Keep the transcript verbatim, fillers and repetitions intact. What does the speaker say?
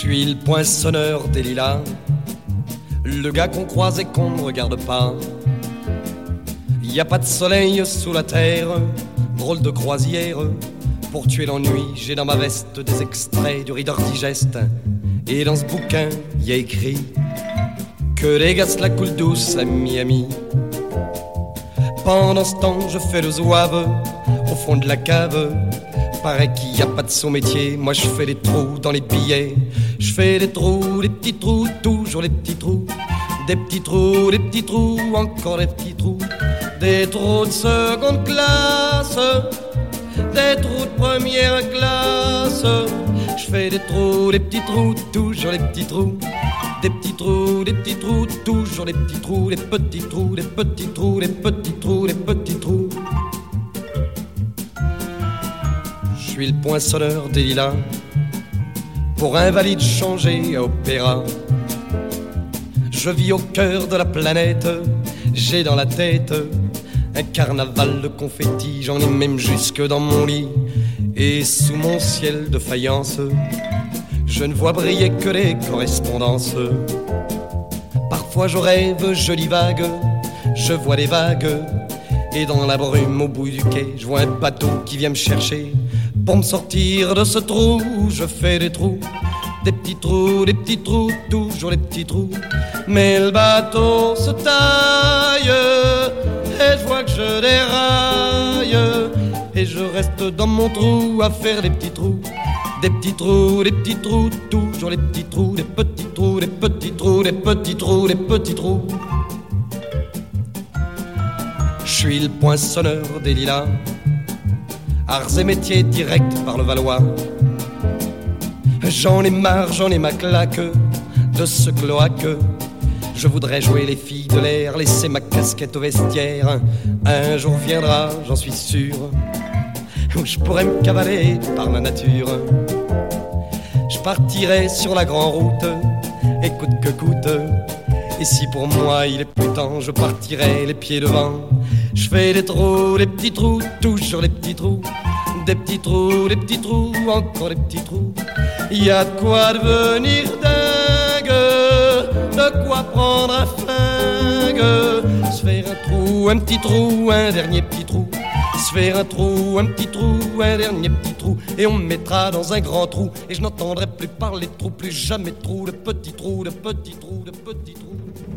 suis le poinçonneur des lilas, le gars qu'on croise et qu'on ne regarde pas. Y a pas de soleil sous la terre, drôle de croisière. Pour tuer l'ennui, j'ai dans ma veste des extraits du Reader Digest. Et dans ce bouquin, y a écrit que les gars se la coulent douce à Miami. Pendant ce temps, je fais le zouave au fond de la cave. Paraît qu'il n'y a pas de son métier. Moi je fais des trous dans les billets. Je fais des trous, des petits trous, toujours des petits trous. Des petits trous, des petits trous, encore des petits trous. Des trous de seconde classe, des trous de première classe. Je fais des trous, des petits trous, toujours des petits trous. Des petits trous, des petits trous, toujours des petits trous. Des petits trous, des petits trous, des petits trous, des petits trous. Je suis le poinçonneur des lilas, pour invalide changé à opéra. Je vis au cœur de la planète, j'ai dans la tête un carnaval de confettis. J'en ai même jusque dans mon lit. Et sous mon ciel de faïence, je ne vois briller que les correspondances. Parfois je rêve, je divague, je vois des vagues. Et dans la brume au bout du quai, je vois un bateau qui vient me chercher. Pour me sortir de ce trou, je fais des trous. Des petits trous, des petits trous, toujours des petits trous. Mais le bateau se taille et je vois que je déraille. Et je reste dans mon trou à faire des petits trous. Des petits trous, des petits trous, toujours des petits trous. Des petits trous, des petits trous, des petits trous, des petits trous. Je suis le poinçonneur des lilas, arts et métiers directs par le Valois. J'en ai marre, j'en ai ma claque de ce cloaque. Je voudrais jouer les filles de l'air, laisser ma casquette au vestiaire. Un jour viendra, j'en suis sûr, où je pourrais me cavaler par la nature. Je partirai sur la grande route, et coûte que coûte. Et si pour moi il est plus temps, je partirai les pieds devant. Je fais des trous, des petits trous, toujours des petits trous. Des petits trous, des petits trous, encore des petits trous. Y a de quoi devenir dingue, de quoi prendre un flingue. Se faire un trou, un petit trou, un dernier petit trou. Se faire un trou, un petit trou, un dernier petit trou. Et on me mettra dans un grand trou. Et je n'entendrai plus parler de trou, plus jamais de trou, de petits trous, de petits trous, de petits trous.